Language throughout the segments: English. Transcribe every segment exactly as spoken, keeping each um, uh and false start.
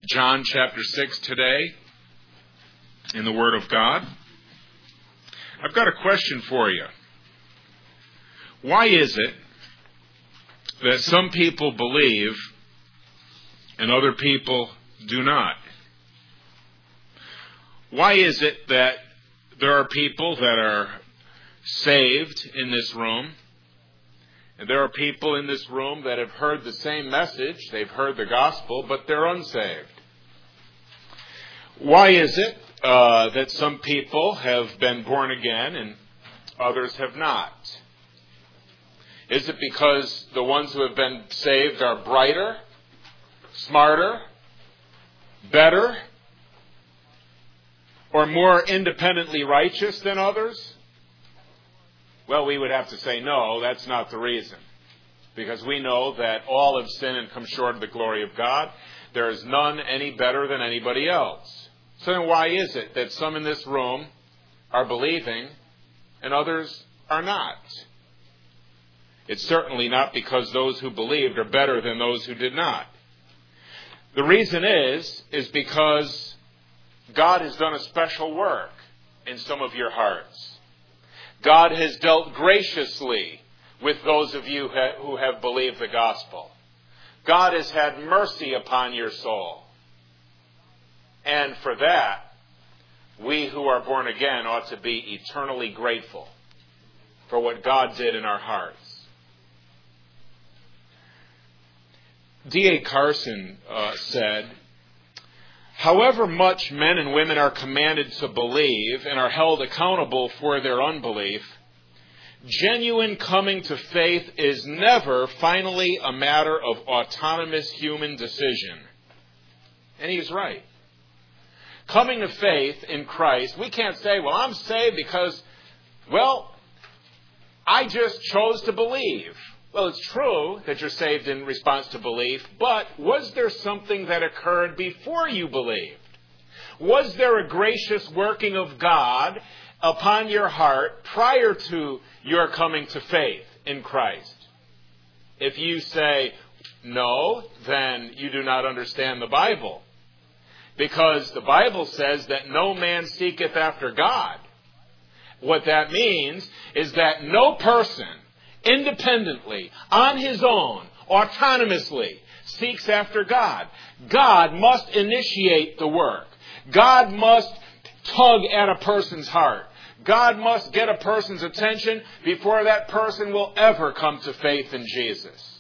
John chapter six today in the Word of God. I've got a question for you. Why is it that some people believe and other people do not? Why is it that there are people that are saved in this room, and there are people in this room that have heard the same message, they've heard the gospel, but they're unsaved? Why is it uh, that some people have been born again and others have not? Is it because the ones who have been saved are brighter, smarter, better, or more independently righteous than others? Well, we would have to say no, that's not the reason. Because we know that all have sinned and come short of the glory of God. There is none any better than anybody else. So then why is it that some in this room are believing and others are not? It's certainly not because those who believed are better than those who did not. The reason is, is because God has done a special work in some of your hearts. God has dealt graciously with those of you who have believed the gospel. God has had mercy upon your soul. And for that, we who are born again ought to be eternally grateful for what God did in our hearts. D A Carson uh, said, however much men and women are commanded to believe and are held accountable for their unbelief, genuine coming to faith is never finally a matter of autonomous human decision. And he's right. Coming to faith in Christ, we can't say, well, I'm saved because, well, I just chose to believe. Well, it's true that you're saved in response to belief, but was there something that occurred before you believed? Was there a gracious working of God upon your heart prior to your coming to faith in Christ? If you say no, then you do not understand the Bible. Because the Bible says that no man seeketh after God. What that means is that no person independently, on his own, autonomously, seeks after God. God must initiate the work. God must tug at a person's heart. God must get a person's attention before that person will ever come to faith in Jesus.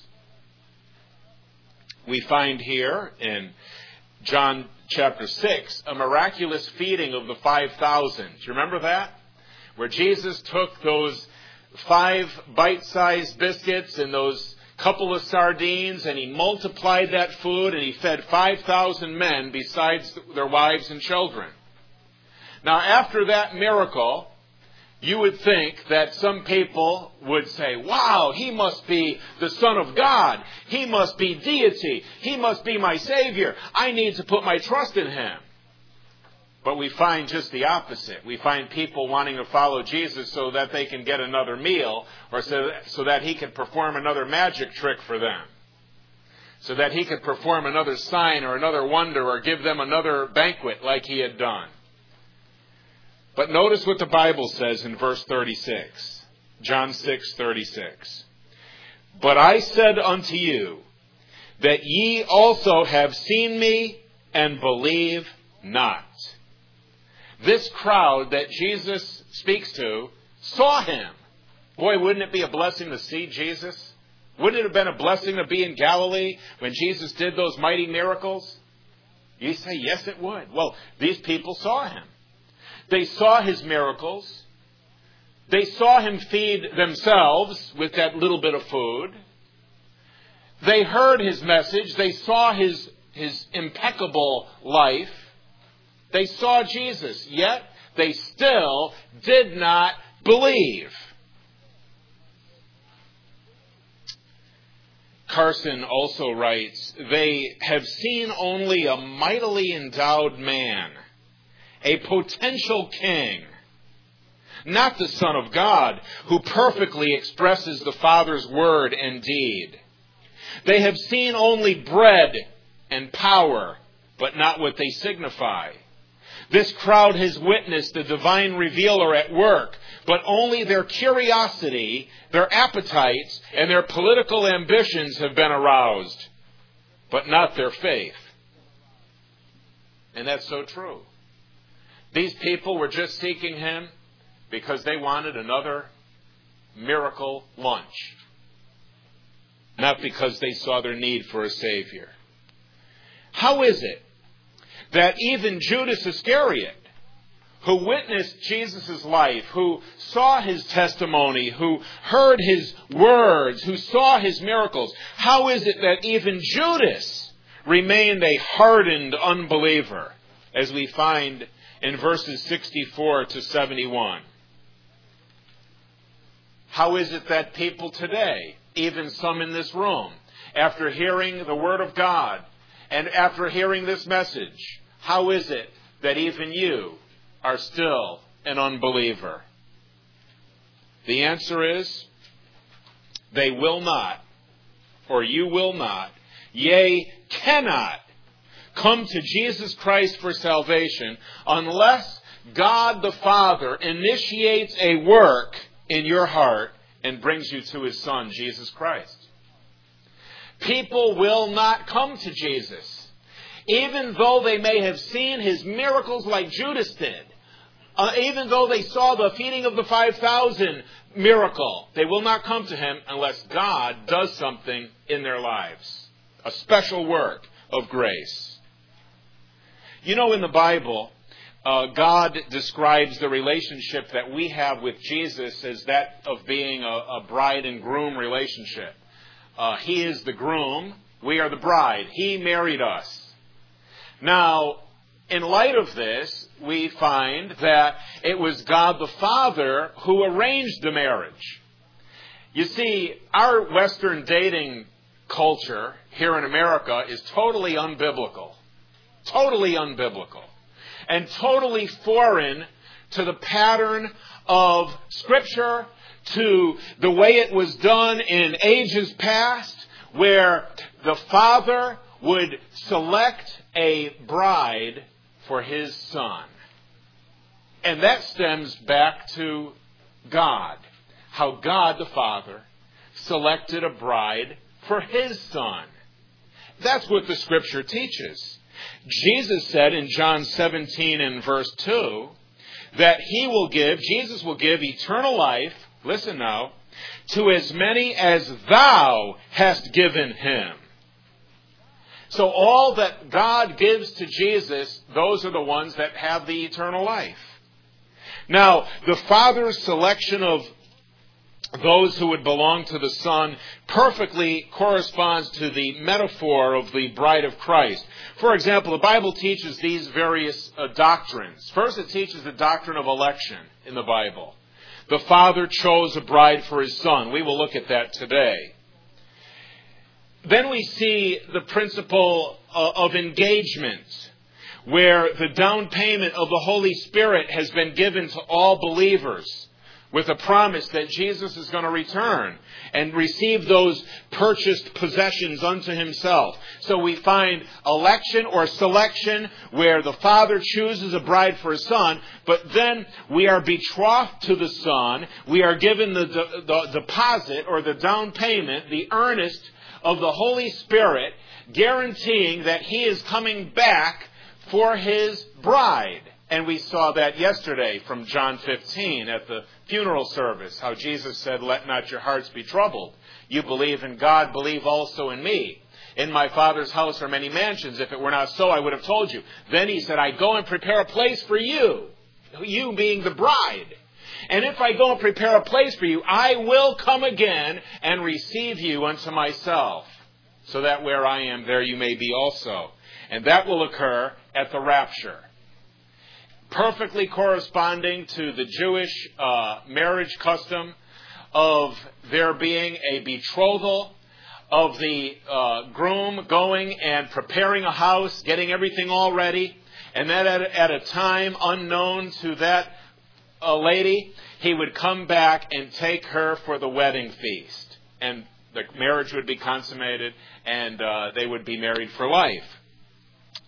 We find here in John chapter six, a miraculous feeding of the five thousand. Do you remember that? Where Jesus took those five bite-sized biscuits and those couple of sardines and he multiplied that food and he fed five thousand men besides their wives and children. Now, after that miracle, you would think that some people would say, wow, he must be the Son of God. He must be deity. He must be my Savior. I need to put my trust in him. But we find just the opposite. We find people wanting to follow Jesus so that they can get another meal or so, so that he can perform another magic trick for them. So that he could perform another sign or another wonder or give them another banquet like he had done. But notice what the Bible says in verse thirty-six. John six thirty-six. But I said unto you, that ye also have seen me and believe not. This crowd that Jesus speaks to saw him. Boy, wouldn't it be a blessing to see Jesus? Wouldn't it have been a blessing to be in Galilee when Jesus did those mighty miracles? You say, yes, it would. Well, these people saw him. They saw his miracles. They saw him feed themselves with that little bit of food. They heard his message. They saw his, his impeccable life. They saw Jesus, yet they still did not believe. Carson also writes, they have seen only a mightily endowed man, a potential king, not the Son of God, who perfectly expresses the Father's word and deed. They have seen only bread and power, but not what they signify. This crowd has witnessed the divine revealer at work, but only their curiosity, their appetites, and their political ambitions have been aroused, but not their faith. And that's so true. These people were just seeking him because they wanted another miracle lunch, not because they saw their need for a Savior. How is it that even Judas Iscariot, who witnessed Jesus' life, who saw his testimony, who heard his words, who saw his miracles, how is it that even Judas remained a hardened unbeliever, as we find in verses sixty-four to seventy-one? How is it that people today, even some in this room, after hearing the Word of God and after hearing this message, how is it that even you are still an unbeliever? The answer is, they will not, or you will not, yea, cannot come to Jesus Christ for salvation unless God the Father initiates a work in your heart and brings you to His Son, Jesus Christ. People will not come to Jesus, even though they may have seen His miracles like Judas did. Uh, even though they saw the feeding of the five thousand miracle, they will not come to Him unless God does something in their lives. A special work of grace. You know, in the Bible, uh, God describes the relationship that we have with Jesus as that of being a, a bride and groom relationship. Uh, he is the groom, we are the bride. He married us. Now, in light of this, we find that it was God the Father who arranged the marriage. You see, our Western dating culture here in America is totally unbiblical. Totally unbiblical. And totally foreign to the pattern of Scripture, to the way it was done in ages past, where the Father would select a bride for His Son. And that stems back to God. How God the Father selected a bride for His Son. That's what the Scripture teaches. Jesus said in John seventeen and verse two that He will give, Jesus will give eternal life, listen now, to as many as Thou hast given Him. So all that God gives to Jesus, those are the ones that have the eternal life. Now, the Father's selection of those who would belong to the Son perfectly corresponds to the metaphor of the bride of Christ. For example, the Bible teaches these various uh, doctrines. First, it teaches the doctrine of election in the Bible. The Father chose a bride for His Son. We will look at that today. Then we see the principle uh, of engagement, where the down payment of the Holy Spirit has been given to all believers, with a promise that Jesus is going to return and receive those purchased possessions unto Himself. So we find election or selection where the Father chooses a bride for His Son, but then we are betrothed to the Son. We are given the, the, the deposit or the down payment, the earnest of the Holy Spirit, guaranteeing that He is coming back for His bride. And we saw that yesterday from John fifteen at the funeral service, how Jesus said, "Let not your hearts be troubled. You believe in God, believe also in me. In my Father's house are many mansions. If it were not so, I would have told you." Then He said, "I go and prepare a place for you," you being the bride. "And if I go and prepare a place for you, I will come again and receive you unto myself, so that where I am, there you may be also." And that will occur at the rapture. Perfectly corresponding to the Jewish uh, marriage custom of there being a betrothal, of the uh, groom going and preparing a house, getting everything all ready, and then at, at a time unknown to that uh, lady, he would come back and take her for the wedding feast. And the marriage would be consummated, and uh, they would be married for life.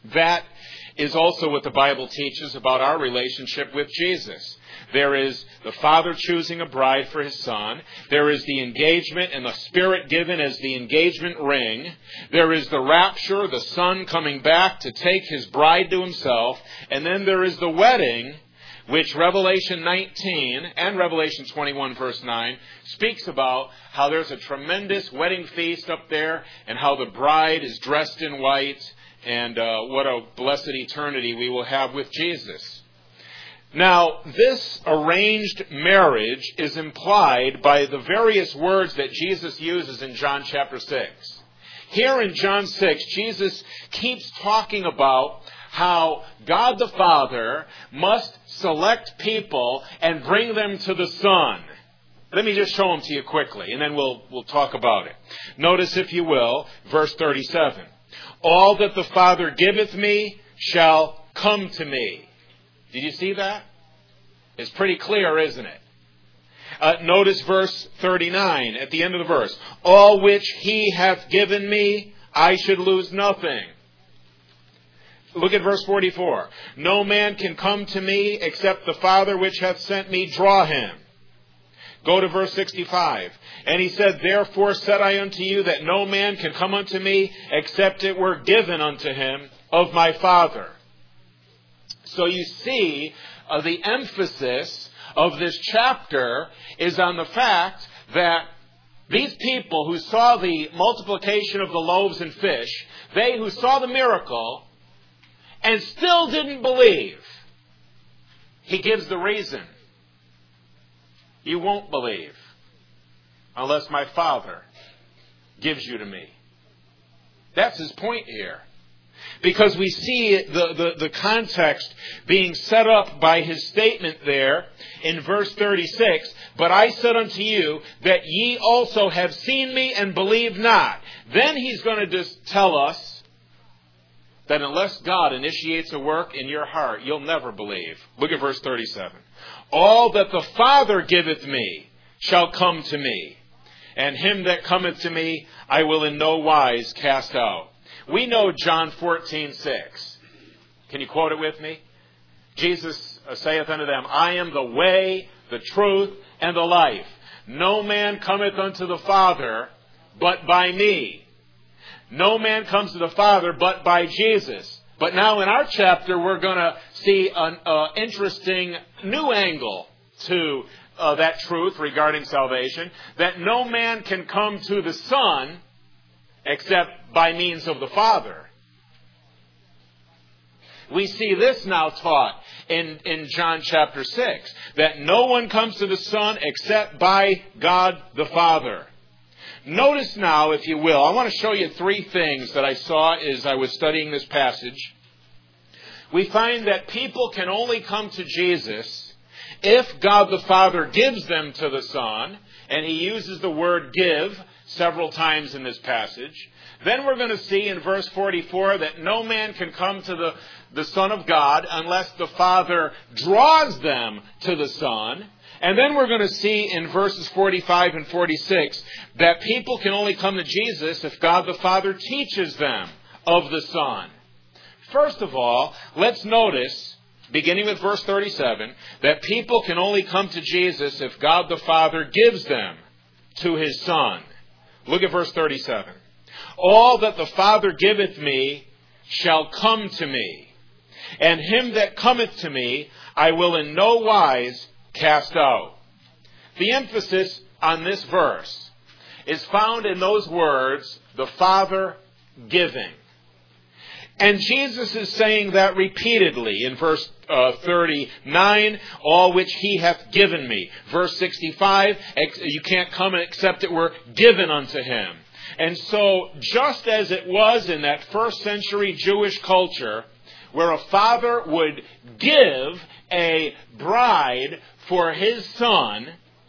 That is also what the Bible teaches about our relationship with Jesus. There is the Father choosing a bride for His Son. There is the engagement and the Spirit given as the engagement ring. There is the rapture, the Son coming back to take His bride to Himself. And then there is the wedding, which Revelation nineteen and Revelation twenty-one verse nine speaks about, how there's a tremendous wedding feast up there and how the bride is dressed in white, and uh, what a blessed eternity we will have with Jesus. Now, this arranged marriage is implied by the various words that Jesus uses in John chapter six. Here in John six, Jesus keeps talking about how God the Father must select people and bring them to the Son. Let me just show them to you quickly, and then we'll we'll talk about it. Notice, if you will, verse thirty-seven. All that the Father giveth me shall come to me. Did you see that? It's pretty clear, isn't it? Uh, notice verse thirty-nine at the end of the verse. All which He hath given me, I should lose nothing. Look at verse forty-four. No man can come to me except the Father which hath sent me draw him. Go to verse sixty-five. And He said, Therefore said I unto you that no man can come unto me except it were given unto him of my Father. So you see, uh, the emphasis of this chapter is on the fact that these people who saw the multiplication of the loaves and fish, they who saw the miracle and still didn't believe, He gives the reason. You won't believe unless my Father gives you to me. That's His point here. Because we see the, the, the context being set up by His statement there in verse thirty-six. But I said unto you that ye also have seen me and believe not. Then He's going to just tell us that unless God initiates a work in your heart, you'll never believe. Look at verse thirty-seven. All that the Father giveth me shall come to me, and him that cometh to me I will in no wise cast out. We know John fourteen six. Can you quote it with me? Jesus saith unto them, I am the way, the truth, and the life. No man cometh unto the Father but by me. No man comes to the Father but by Jesus. But now in our chapter, we're going to see an uh, interesting new angle to uh, that truth regarding salvation, that no man can come to the Son except by means of the Father. We see this now taught in, in John chapter six, that no one comes to the Son except by God the Father. Notice now, if you will, I want to show you three things that I saw as I was studying this passage. We find that people can only come to Jesus if God the Father gives them to the Son, and He uses the word give several times in this passage. Then we're going to see in verse forty-four that no man can come to the, the Son of God unless the Father draws them to the Son. And then we're going to see in verses forty-five and forty-six that people can only come to Jesus if God the Father teaches them of the Son. First of all, let's notice, beginning with verse thirty-seven, that people can only come to Jesus if God the Father gives them to His Son. Look at verse thirty-seven. All that the Father giveth me shall come to me, and him that cometh to me I will in no wise cast out. The emphasis on this verse is found in those words, the Father giving. And Jesus is saying that repeatedly in verse uh, thirty-nine, all which He hath given me. Verse sixty-five, you can't come except it were given unto Him. And so, just as it was in that first century Jewish culture, where a father would give a bride for his son,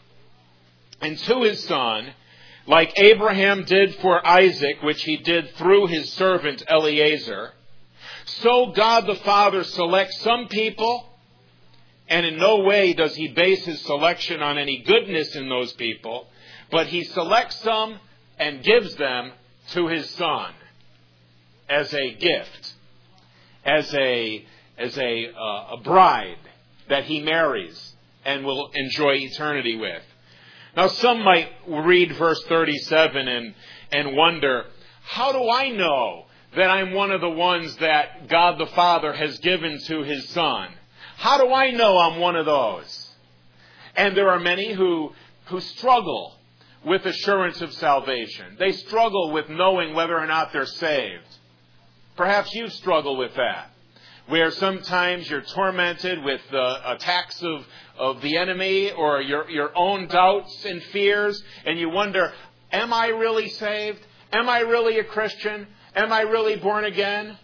and to his son, like Abraham did for Isaac, which he did through his servant Eliezer, so God the Father selects some people, and in no way does He base His selection on any goodness in those people, but He selects some and gives them to His Son as a gift. as a, as a, uh, a bride that he marries and will enjoy eternity with. Now, some might read verse thirty-seven and, and wonder, how do I know that I'm one of the ones that God the Father has given to his Son? How do I know I'm one of those? And there are many who, who struggle with assurance of salvation. They struggle with knowing whether or not they're saved. Perhaps you struggle with that, where sometimes you're tormented with the attacks of, of the enemy or your, your own doubts and fears, and you wonder, am I really saved? Am I really a Christian? Am I really born again?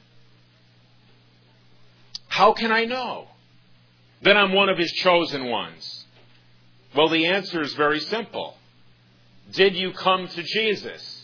How can I know that I'm one of his chosen ones? Well, the answer is very simple. Did you come to Jesus?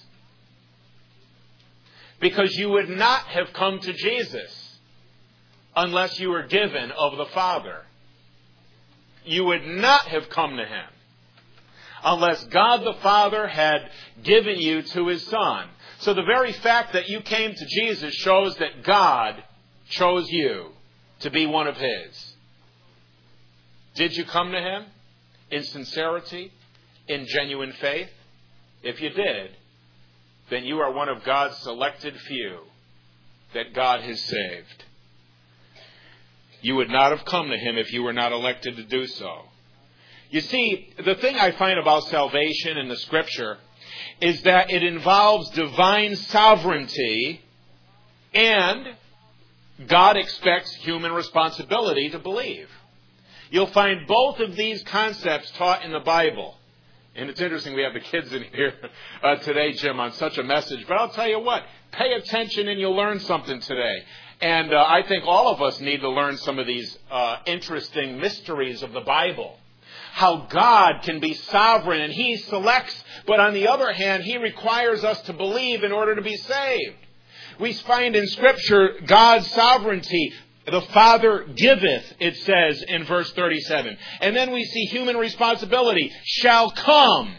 Because you would not have come to Jesus unless you were given of the Father. You would not have come to him unless God the Father had given you to his Son. So the very fact that you came to Jesus shows that God chose you to be one of his. Did you come to him in sincerity, in genuine faith? If you did, then you are one of God's selected few that God has saved. You would not have come to him if you were not elected to do so. You see, the thing I find about salvation in the Scripture is that it involves divine sovereignty, and God expects human responsibility to believe. You'll find both of these concepts taught in the Bible. And it's interesting we have the kids in here uh, today, Jim, on such a message. But I'll tell you what, pay attention and you'll learn something today. And uh, I think all of us need to learn some of these uh, interesting mysteries of the Bible. How God can be sovereign and he selects, but on the other hand, he requires us to believe in order to be saved. We find in Scripture God's sovereignty. The Father giveth, it says in verse thirty-seven. And then we see human responsibility, shall come.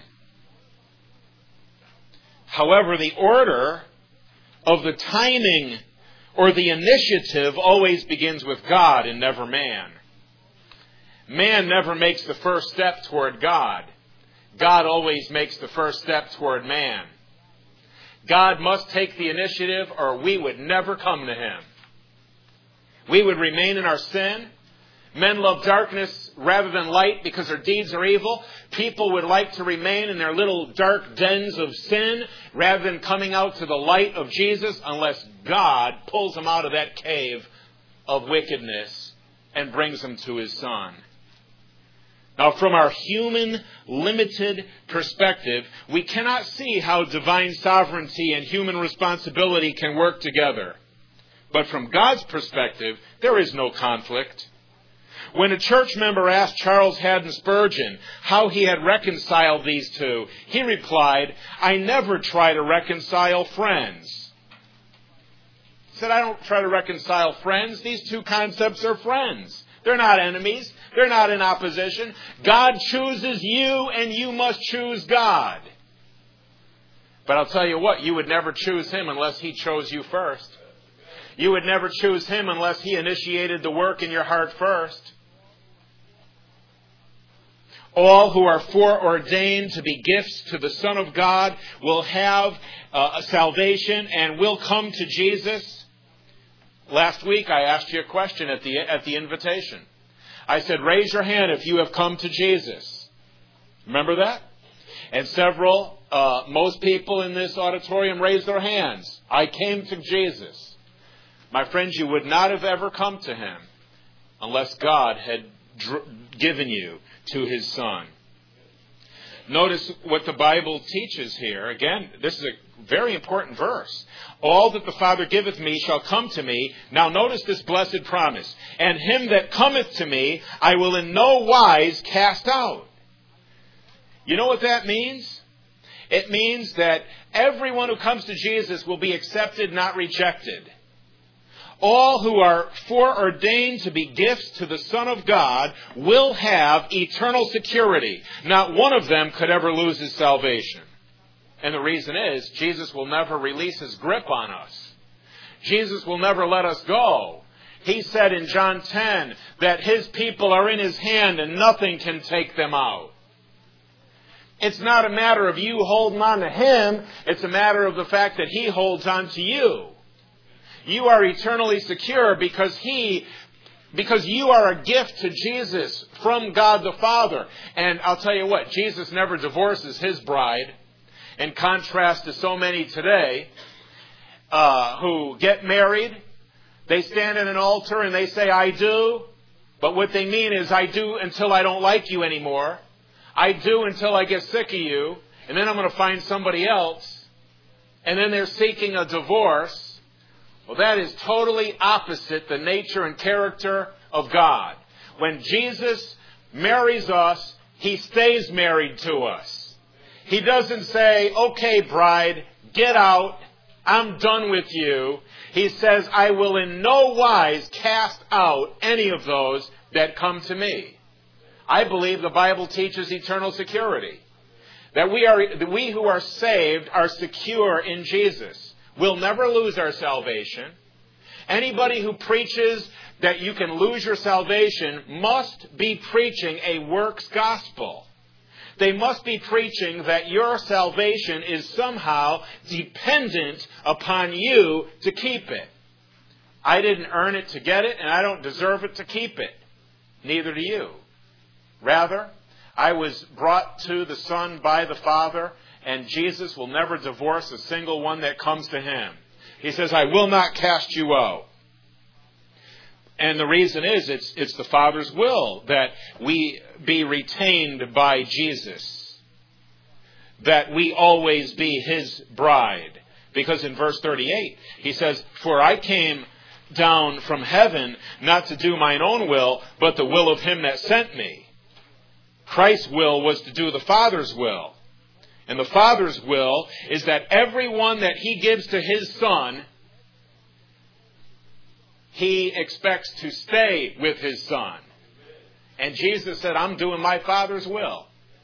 However, the order of the timing or the initiative always begins with God and never man. Man never makes the first step toward God. God always makes the first step toward man. God must take the initiative or we would never come to him. We would remain in our sin. Men love darkness rather than light because their deeds are evil. People would like to remain in their little dark dens of sin rather than coming out to the light of Jesus unless God pulls them out of that cave of wickedness and brings them to his Son. Now, from our human, limited perspective, we cannot see how divine sovereignty and human responsibility can work together. But from God's perspective, there is no conflict. When a church member asked Charles Haddon Spurgeon how he had reconciled these two, he replied, I never try to reconcile friends. He said, I don't try to reconcile friends. These two concepts are friends. They're not enemies. They're not in opposition. God chooses you and you must choose God. But I'll tell you what, you would never choose him unless he chose you first. You would never choose him unless he initiated the work in your heart first. All who are foreordained to be gifts to the Son of God will have uh, a salvation and will come to Jesus. Last week I asked you a question at the at the invitation. I said, raise your hand if you have come to Jesus. Remember that? And several, uh, most people in this auditorium raised their hands. I came to Jesus. My friends, you would not have ever come to him unless God had dr- given you to his Son. Notice what the Bible teaches here. Again, this is a very important verse. All that the Father giveth me shall come to me. Now notice this blessed promise. And him that cometh to me, I will in no wise cast out. You know what that means? It means that everyone who comes to Jesus will be accepted, not rejected. All who are foreordained to be gifts to the Son of God will have eternal security. Not one of them could ever lose his salvation. And the reason is, Jesus will never release his grip on us. Jesus will never let us go He said in John ten that His people are in His hand and nothing can take them out. It's not a matter of you holding on to Him. It's a matter of the fact that He holds on to you. You are eternally secure because He, because you are a gift to Jesus from God the Father. And I'll tell you what, Jesus never divorces His bride. In contrast to so many today uh, who get married, they stand at an altar and they say, I do. But what they mean is, I do until I don't like you anymore. I do until I get sick of you, and then I'm going to find somebody else, and then they're seeking a divorce. Well, that is totally opposite the nature and character of God. When Jesus marries us, He stays married to us. He doesn't say, okay, bride, get out, I'm done with you. He says, I will in no wise cast out any of those that come to me. I believe the Bible teaches eternal security. That we are, that we who are saved are secure in Jesus. We'll never lose our salvation. Anybody who preaches that you can lose your salvation must be preaching a works gospel. They must be preaching that your salvation is somehow dependent upon you to keep it. I didn't earn it to get it, and I don't deserve it to keep it. Neither do you. Rather, I was brought to the Son by the Father, and Jesus will never divorce a single one that comes to Him. He says, I will not cast you out. And the reason is, it's, it's the Father's will that we be retained by Jesus. That we always be His bride. Because in verse thirty-eight, He says, for I came down from heaven not to do mine own will, but the will of Him that sent me. Christ's will was to do the Father's will. And the Father's will is that everyone that He gives to His Son, He expects to stay with His Son. And Jesus said, I'm doing my Father's will.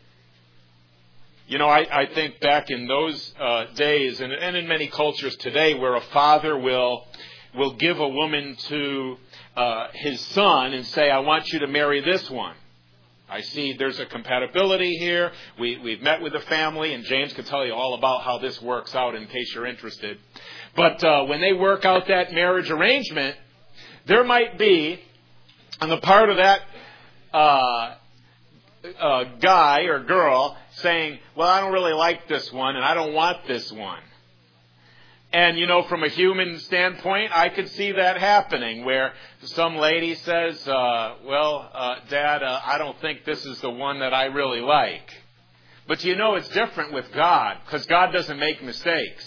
You know, I, I think back in those uh, days, and, and in many cultures today, where a father will, will give a woman to uh, his son and say, I want you to marry this one. I see there's a compatibility here. We, we've met with the family, and James can tell you all about how this works out in case you're interested. But uh, when they work out that marriage arrangement, there might be, on the part of that uh, uh, guy or girl, saying, well, I don't really like this one, and I don't want this one. And, you know, from a human standpoint, I could see that happening, where some lady says, uh, well, uh, Dad, uh, I don't think this is the one that I really like. But you know it's different with God, because God doesn't make mistakes.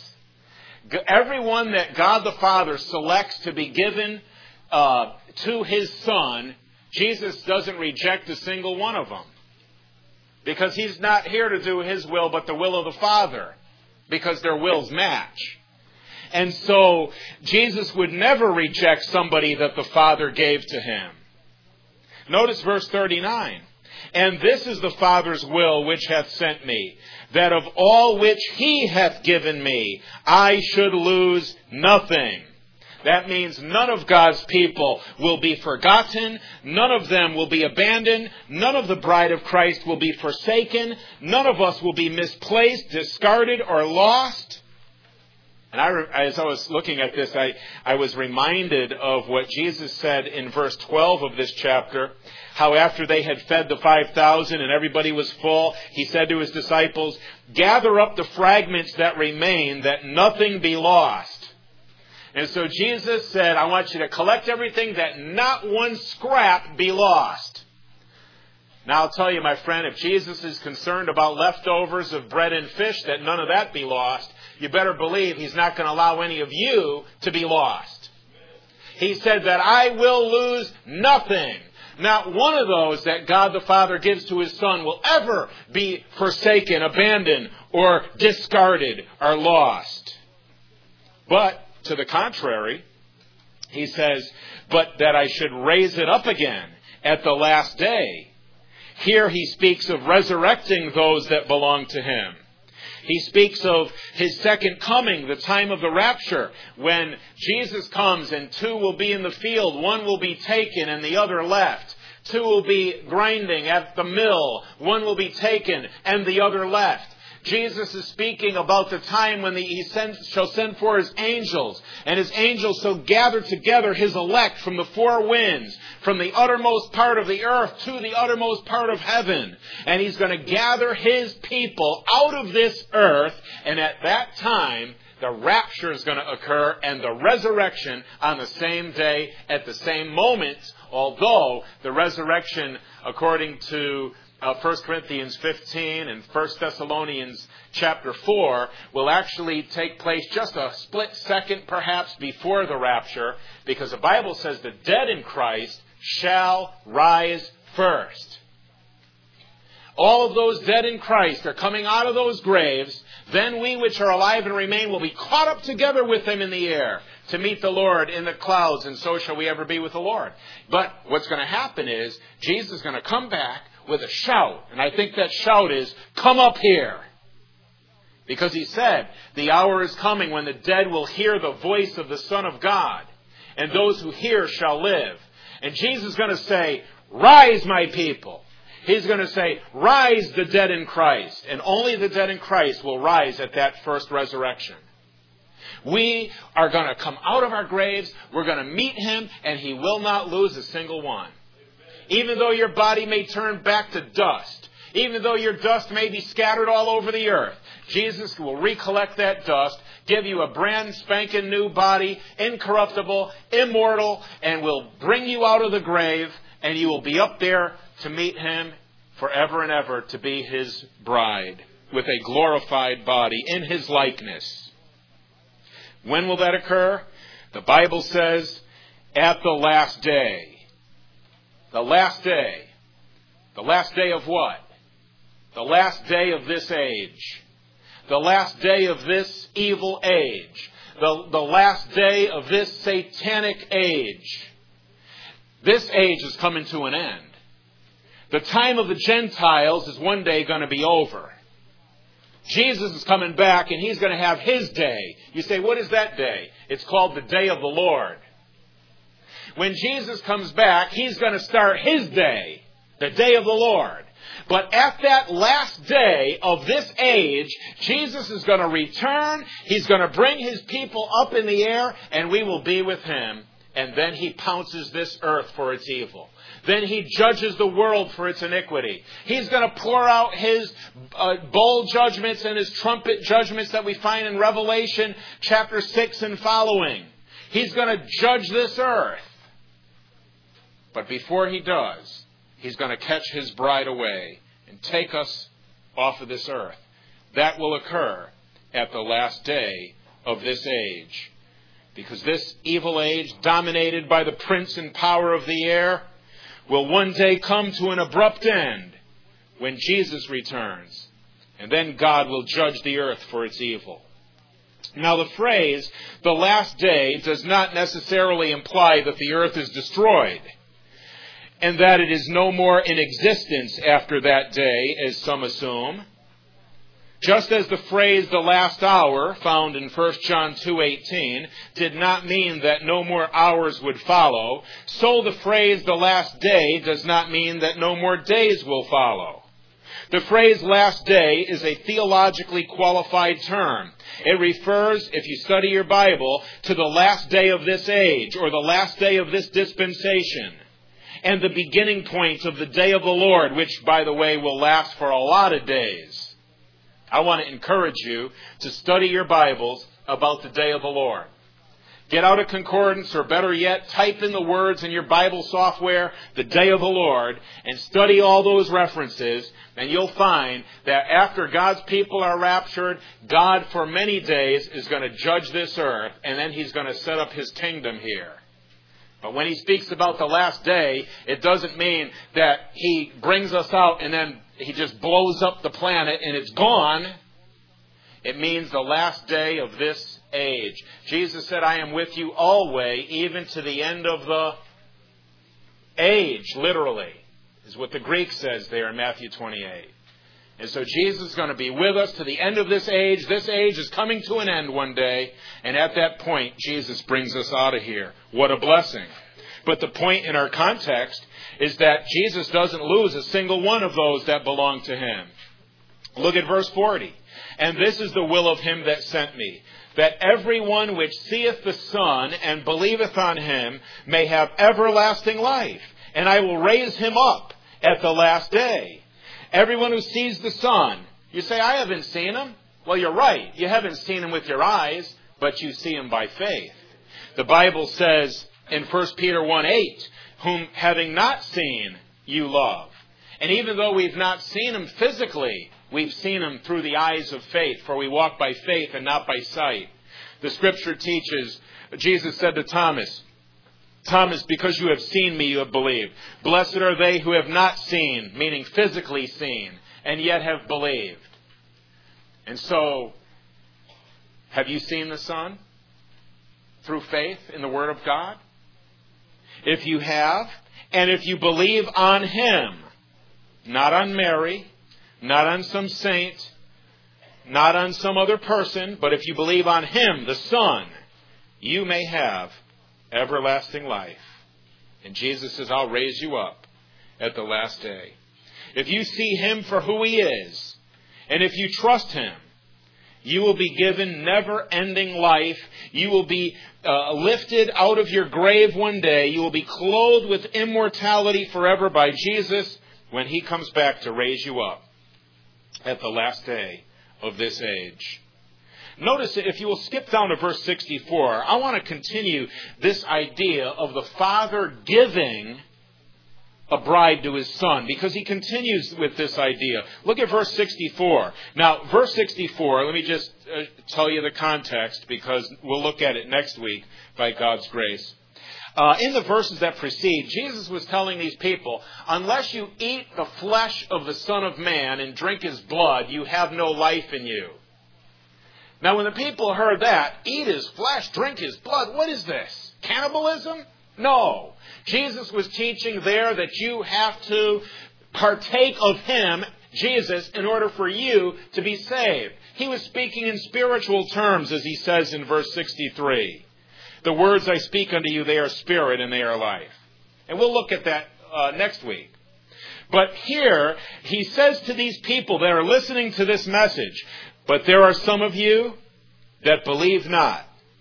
Everyone that God the Father selects to be given uh, to His Son, Jesus doesn't reject a single one of them. Because He's not here to do His will, but the will of the Father, because their wills match. And so Jesus would never reject somebody that the Father gave to Him. Notice verse thirty-nine. And this is the Father's will which hath sent me, that of all which He hath given me, I should lose nothing. That means none of God's people will be forgotten. None of them will be abandoned. None of the bride of Christ will be forsaken. None of us will be misplaced, discarded, or lost. And I, as I was looking at this, I, I was reminded of what Jesus said in verse twelve of this chapter, how after they had fed the five thousand and everybody was full, He said to His disciples, gather up the fragments that remain, that nothing be lost. And so Jesus said, I want you to collect everything, that not one scrap be lost. Now I'll tell you, my friend, if Jesus is concerned about leftovers of bread and fish, that none of that be lost, you better believe He's not going to allow any of you to be lost. He said that I will lose nothing. Not one of those that God the Father gives to His Son will ever be forsaken, abandoned, or discarded, or lost. But, to the contrary, He says, but that I should raise it up again at the last day. Here He speaks of resurrecting those that belong to Him. He speaks of His second coming, the time of the rapture, when Jesus comes and two will be in the field, one will be taken and the other left. Two will be grinding at the mill, one will be taken and the other left. Jesus is speaking about the time when the, He sends, shall send for His angels, and His angels shall gather together His elect from the four winds, from the uttermost part of the earth to the uttermost part of heaven. And He's going to gather His people out of this earth, and at that time, the rapture is going to occur and the resurrection on the same day at the same moment, although the resurrection, according to Uh, First Corinthians fifteen and First Thessalonians chapter four, will actually take place just a split second perhaps before the rapture, because the Bible says the dead in Christ shall rise first. All of those dead in Christ are coming out of those graves. Then we which are alive and remain will be caught up together with them in the air to meet the Lord in the clouds, and so shall we ever be with the Lord. But what's going to happen is Jesus is going to come back with a shout. And I think that shout is, come up here. Because He said, the hour is coming when the dead will hear the voice of the Son of God. And those who hear shall live. And Jesus is going to say, rise, my people. He's going to say, rise the dead in Christ. And only the dead in Christ will rise at that first resurrection. We are going to come out of our graves. We're going to meet Him, and He will not lose a single one. Even though your body may turn back to dust, even though your dust may be scattered all over the earth, Jesus will recollect that dust, give you a brand spanking new body, incorruptible, immortal, and will bring you out of the grave, and you will be up there to meet Him forever and ever, to be His bride with a glorified body in His likeness. When will that occur? The Bible says, at the last day. The last day. The last day of what? The last day of this age. The last day of this evil age. The, the last day of this satanic age. This age is coming to an end. The time of the Gentiles is one day going to be over. Jesus is coming back and He's going to have His day. You say, what is that day? It's called the day of the Lord. When Jesus comes back, He's going to start His day, the day of the Lord. But at that last day of this age, Jesus is going to return. He's going to bring His people up in the air, and we will be with Him. And then He pounces this earth for its evil. Then He judges the world for its iniquity. He's going to pour out His uh, bowl judgments and His trumpet judgments that we find in Revelation chapter six and following. He's going to judge this earth. But before He does, He's going to catch His bride away and take us off of this earth. That will occur at the last day of this age. Because this evil age, dominated by the prince and power of the air, will one day come to an abrupt end when Jesus returns. And then God will judge the earth for its evil. Now the phrase, the last day, does not necessarily imply that the earth is destroyed, and that it is no more in existence after that day, as some assume. Just as the phrase, the last hour, found in First John two eighteen, did not mean that no more hours would follow, so the phrase, the last day, does not mean that no more days will follow. The phrase last day is a theologically qualified term. It refers, if you study your Bible, to the last day of this age, or the last day of this dispensation, and the beginning point of the day of the Lord, which, by the way, will last for a lot of days. I want to encourage you to study your Bibles about the day of the Lord. Get out a concordance, or better yet, type in the words in your Bible software, the day of the Lord, and study all those references, and you'll find that after God's people are raptured, God for many days is going to judge this earth, and then He's going to set up His kingdom here. But when He speaks about the last day, it doesn't mean that He brings us out and then He just blows up the planet and it's gone. It means the last day of this age. Jesus said, I am with you always, even to the end of the age, literally, is what the Greek says there in Matthew twenty-eight. And so Jesus is going to be with us to the end of this age. This age is coming to an end one day. And at that point, Jesus brings us out of here. What a blessing. But the point in our context is that Jesus doesn't lose a single one of those that belong to him. Look at verse forty. And this is the will of him that sent me, that every one which seeth the Son and believeth on him may have everlasting life. And I will raise him up at the last day. Everyone who sees the Son. You say, I haven't seen him. Well, you're right. You haven't seen him with your eyes, but you see him by faith. The Bible says in First Peter one eight, whom having not seen, you love. And even though we've not seen him physically, we've seen him through the eyes of faith, for we walk by faith and not by sight. The Scripture teaches, Jesus said to Thomas, Thomas, because you have seen me, you have believed. Blessed are they who have not seen, meaning physically seen, and yet have believed. And so, have you seen the Son through faith in the Word of God? If you have, and if you believe on him, not on Mary, not on some saint, not on some other person, but if you believe on him, the Son, you may have everlasting life. And Jesus says, I'll raise you up at the last day. If you see him for who he is, and if you trust him, you will be given never-ending life. You will be uh, lifted out of your grave one day. You will be clothed with immortality forever by Jesus when he comes back to raise you up at the last day of this age. Notice, if you will skip down to verse sixty-four, I want to continue this idea of the Father giving a bride to his Son, because he continues with this idea. Look at verse sixty-four. Now, verse sixty-four, let me just uh, tell you the context, because we'll look at it next week by God's grace. Uh, in the verses that precede, Jesus was telling these people, unless you eat the flesh of the Son of Man and drink his blood, you have no life in you. Now, when the people heard that, eat his flesh, drink his blood, what is this? Cannibalism? No. Jesus was teaching there that you have to partake of him, Jesus, in order for you to be saved. He was speaking in spiritual terms, as he says in verse sixty-three. The words I speak unto you, they are spirit and they are life. And we'll look at that uh, next week. But here, he says to these people that are listening to this message, but there are some of you that believe not.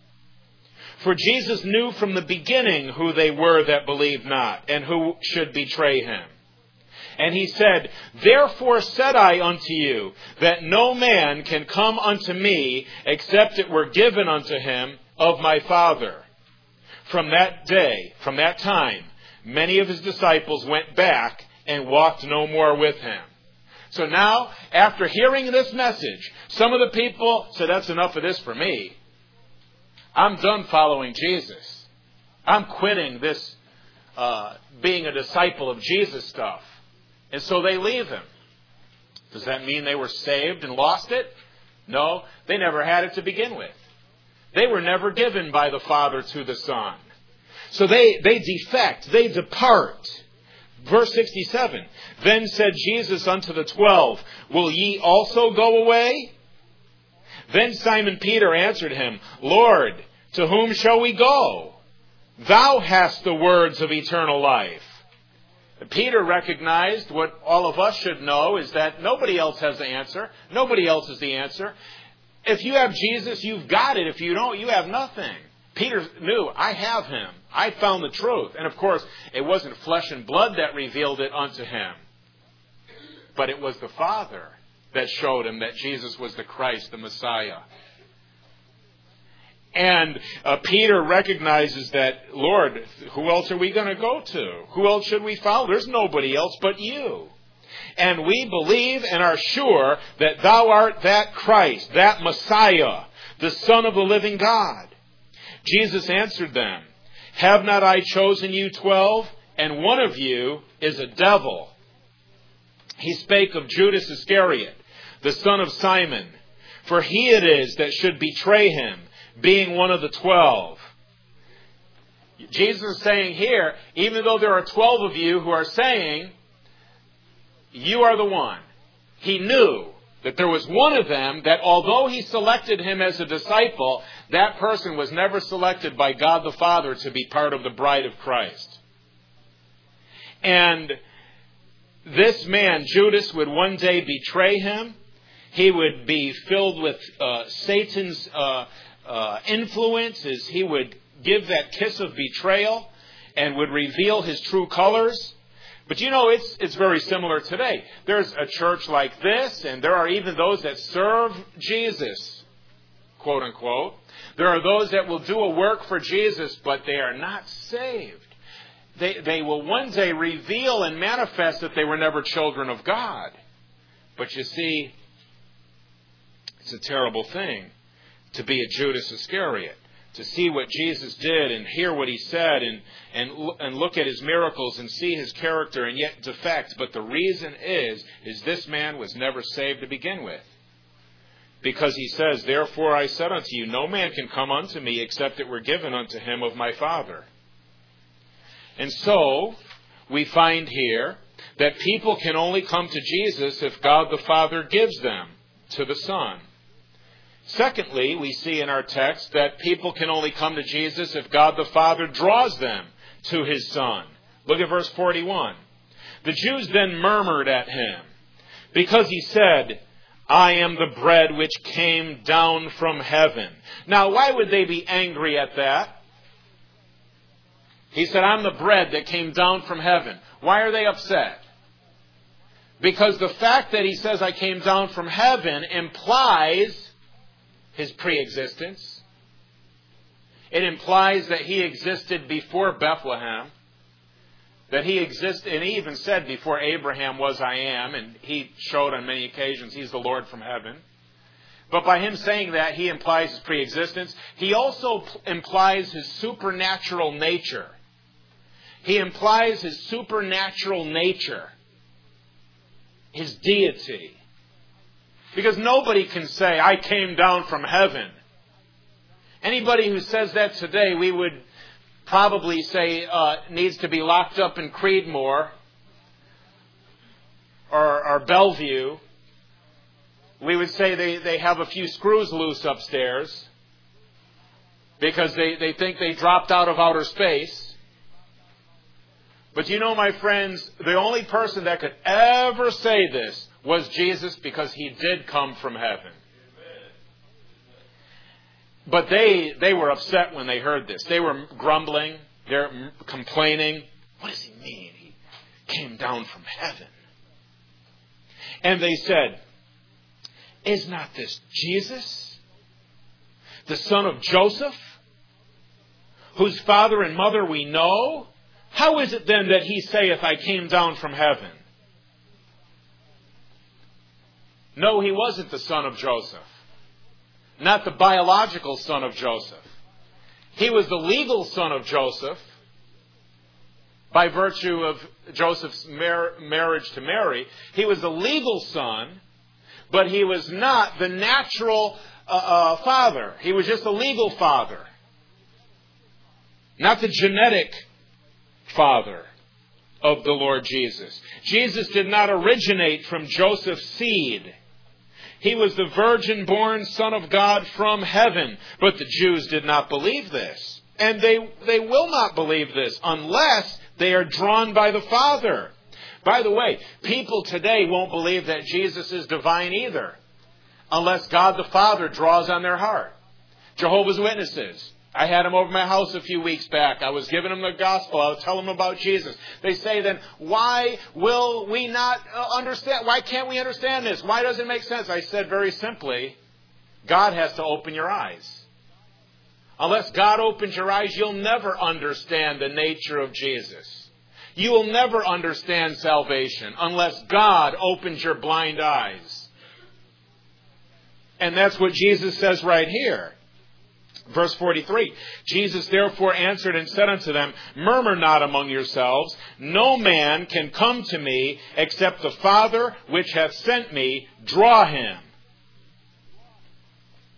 For Jesus knew from the beginning who they were that believed not, and who should betray him. And he said, therefore said I unto you, that no man can come unto me, except it were given unto him of my Father. From that day, from that time, many of his disciples went back and walked no more with him. So now, after hearing this message, some of the people said, that's enough of this for me. I'm done following Jesus. I'm quitting this uh, being a disciple of Jesus stuff. And so they leave him. Does that mean they were saved and lost it? No, they never had it to begin with. They were never given by the Father to the Son. So they, they defect, they depart. Verse sixty-seven, then said Jesus unto the twelve, will ye also go away? Then Simon Peter answered him, Lord, to whom shall we go? Thou hast the words of eternal life. Peter recognized what all of us should know is that nobody else has the answer. Nobody else is the answer. If you have Jesus, you've got it. If you don't, you have nothing. Peter knew, I have him. I found the truth. And of course, it wasn't flesh and blood that revealed it unto him. But it was the Father that showed him that Jesus was the Christ, the Messiah. And uh, Peter recognizes that, Lord, who else are we going to go to? Who else should we follow? There's nobody else but you. And we believe and are sure that thou art that Christ, that Messiah, the Son of the living God. Jesus answered them, have not I chosen you twelve? And one of you is a devil. He spake of Judas Iscariot, the son of Simon. For he it is that should betray him, being one of the twelve. Jesus is saying here, even though there are twelve of you who are saying, you are the one. he knew that there was one of them that although he selected him as a disciple, that person was never selected by God the Father to be part of the bride of Christ. And this man, Judas, would one day betray him. He would be filled with uh, Satan's uh, uh, influence as he would give that kiss of betrayal and would reveal his true colors. But you know, it's it's very similar today. There's a church like this, and there are even those that serve Jesus, quote unquote. There are those that will do a work for Jesus, but they are not saved. They, they will one day reveal and manifest that they were never children of God. But you see, it's a terrible thing to be a Judas Iscariot, to see what Jesus did and hear what he said and, and, and look at his miracles and see his character and yet defect. But the reason is, is this man was never saved to begin with. Because he says, therefore I said unto you, no man can come unto me except it were given unto him of my Father. And so, we find here that people can only come to Jesus if God the Father gives them to the Son. Secondly, we see in our text that people can only come to Jesus if God the Father draws them to his Son. Look at verse forty-one. The Jews then murmured at him, because he said, I am the bread which came down from heaven. Now, why would they be angry at that? He said, I'm the bread that came down from heaven. Why are they upset? Because the fact that he says, I came down from heaven, implies his pre-existence. It implies that he existed before Bethlehem. That he existed, and he even said before Abraham was I am, and he showed on many occasions he's the Lord from heaven. But by him saying that, he implies his pre-existence. He also implies his supernatural nature. He implies his supernatural nature, his deity. Because nobody can say, I came down from heaven. Anybody who says that today, we would probably say uh, needs to be locked up in Creedmoor or, or Bellevue. We would say they, they have a few screws loose upstairs because they, they think they dropped out of outer space. But you know, my friends, the only person that could ever say this was Jesus, because he did come from heaven. But they they were upset when they heard this. They were grumbling. They're complaining. What does he mean? He came down from heaven. And they said, is not this Jesus, the son of Joseph, whose father and mother we know? How is it then that he saith, I came down from heaven? No, he wasn't the son of Joseph. Not the biological son of Joseph. He was the legal son of Joseph by virtue of Joseph's mar- marriage to Mary. He was the legal son, but he was not the natural uh, uh, father. He was just a legal father. Not the genetic father of the Lord Jesus. Jesus did not originate from Joseph's seed. He was the virgin-born Son of God from heaven. But the Jews did not believe this. And they, they will not believe this unless they are drawn by the Father. By the way, people today won't believe that Jesus is divine either, unless God the Father draws on their heart. Jehovah's Witnesses. I had them over my house a few weeks back. I was giving them the gospel. I was telling them about Jesus. They say then, why will we not understand? Why can't we understand this? Why doesn't it make sense? I said very simply, God has to open your eyes. Unless God opens your eyes, you'll never understand the nature of Jesus. You will never understand salvation unless God opens your blind eyes. And that's what Jesus says right here. Verse forty-three, Jesus therefore answered and said unto them, murmur not among yourselves. No man can come to me except the Father which hath sent me draw him.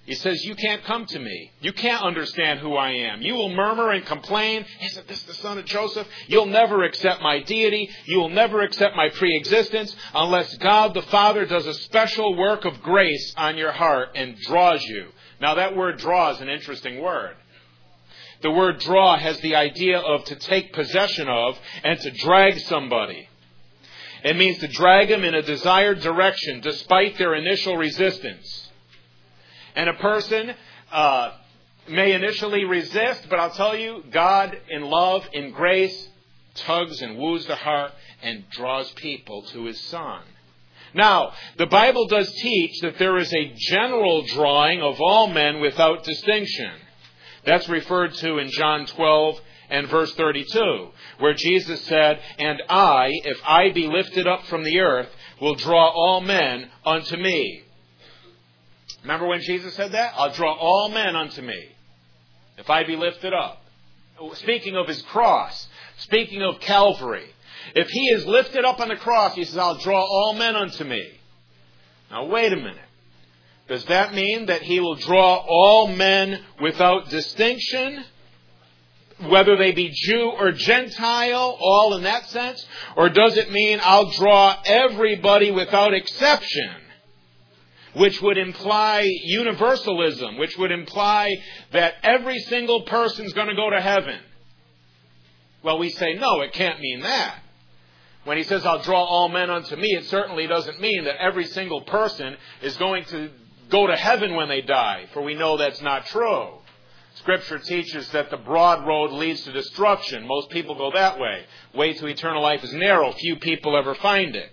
He says, you can't come to me. You can't understand who I am. You will murmur and complain. Isn't this the son of Joseph? You'll never accept my deity. You will never accept my pre-existence unless God the Father does a special work of grace on your heart and draws you. Now that word draw is an interesting word. The word draw has the idea of to take possession of and to drag somebody. It means to drag them in a desired direction despite their initial resistance. And a person uh, may initially resist, but I'll tell you, God in love, in grace, tugs and woos the heart and draws people to His Son. Now, the Bible does teach that there is a general drawing of all men without distinction. That's referred to in John twelve and verse thirty-two, where Jesus said, and I, if I be lifted up from the earth, will draw all men unto me. Remember when Jesus said that? I'll draw all men unto me, if I be lifted up. Speaking of His cross, speaking of Calvary. If He is lifted up on the cross, He says, I'll draw all men unto me. Now wait a minute. Does that mean that He will draw all men without distinction? Whether they be Jew or Gentile, all in that sense? Or does it mean I'll draw everybody without exception? Which would imply universalism, which would imply that every single person's going to go to heaven. Well, we say, no, it can't mean that. When He says, I'll draw all men unto me, it certainly doesn't mean that every single person is going to go to heaven when they die, for we know that's not true. Scripture teaches that the broad road leads to destruction. Most people go that way. Way to eternal life is narrow. Few people ever find it.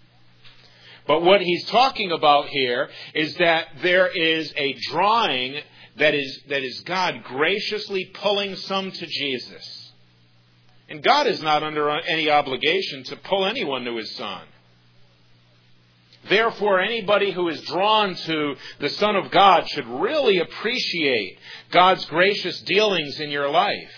But what he's talking about here is that there is a drawing that is, that is God graciously pulling some to Jesus. And God is not under any obligation to pull anyone to His Son. Therefore, anybody who is drawn to the Son of God should really appreciate God's gracious dealings in your life.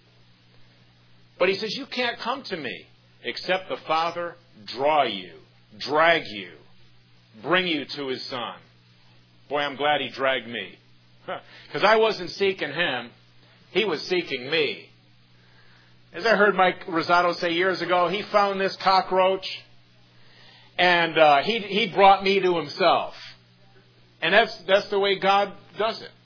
But He says, you can't come to me except the Father draw you, drag you, bring you to His Son. Boy, I'm glad He dragged me. Because I wasn't seeking Him. He was seeking me. As I heard Mike Rosado say years ago, he found this cockroach and uh, he, he brought me to Himself. And that's, that's the way God does it.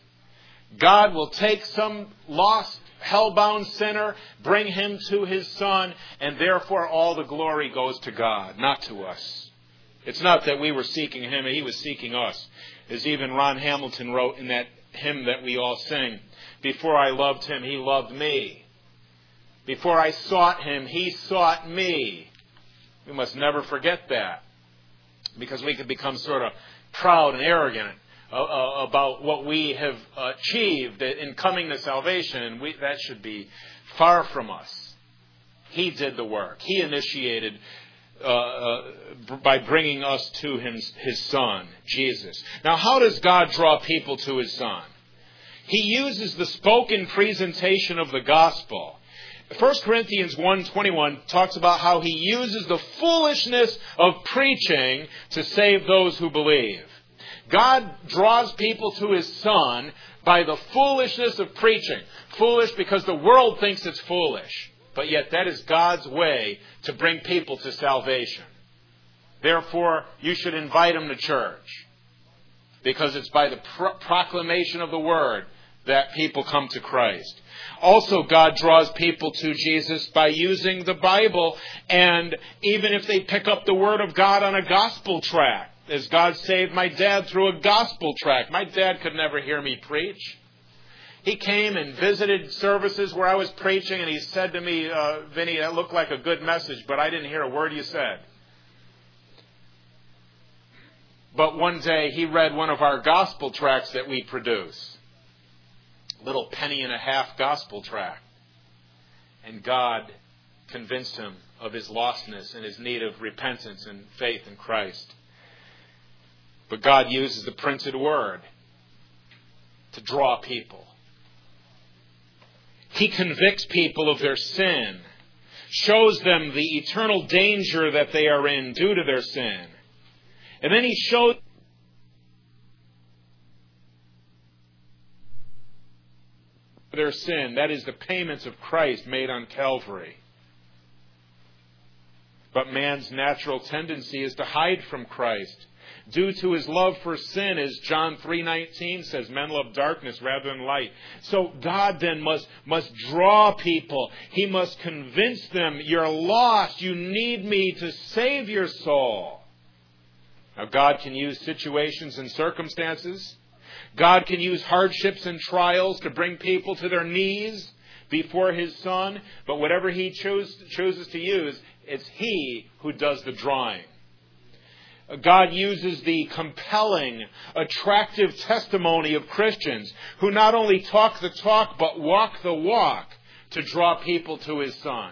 God will take some lost, hell-bound sinner, bring him to His Son, and therefore all the glory goes to God, not to us. It's not that we were seeking Him, He was seeking us. As even Ron Hamilton wrote in that hymn that we all sing, before I loved Him, He loved me. Before I sought Him, He sought me. We must never forget that, because we could become sort of proud and arrogant uh, uh, about what we have achieved in coming to salvation, and we, that should be far from us. He did the work. He initiated uh, uh, by bringing us to him, His Son, Jesus. Now, how does God draw people to His Son? He uses the spoken presentation of the gospel. First Corinthians one twenty-one talks about how He uses the foolishness of preaching to save those who believe. God draws people to His Son by the foolishness of preaching. Foolish because the world thinks it's foolish. But yet that is God's way to bring people to salvation. Therefore, you should invite them to church. Because it's by the pro- proclamation of the Word that people come to Christ. Also, God draws people to Jesus by using the Bible, and even if they pick up the Word of God on a gospel tract, as God saved my dad through a gospel tract. My dad could never hear me preach. He came and visited services where I was preaching, and he said to me, uh, Vinny, that looked like a good message, but I didn't hear a word you said. But one day he read one of our gospel tracts that we produce. Little penny and a half gospel tract. And God convinced him of his lostness and his need of repentance and faith in Christ. But God uses the printed word to draw people. He convicts people of their sin, shows them the eternal danger that they are in due to their sin. And then he shows their sin. That is the payments of Christ made on Calvary. But man's natural tendency is to hide from Christ. Due to his love for sin, as John three nineteen says, men love darkness rather than light. So God then must, must draw people. He must convince them, you're lost. You need me to save your soul. Now God can use situations and circumstances. God can use hardships and trials to bring people to their knees before His Son. But whatever He choose, chooses to use, it's He who does the drawing. God uses the compelling, attractive testimony of Christians who not only talk the talk but walk the walk to draw people to His Son.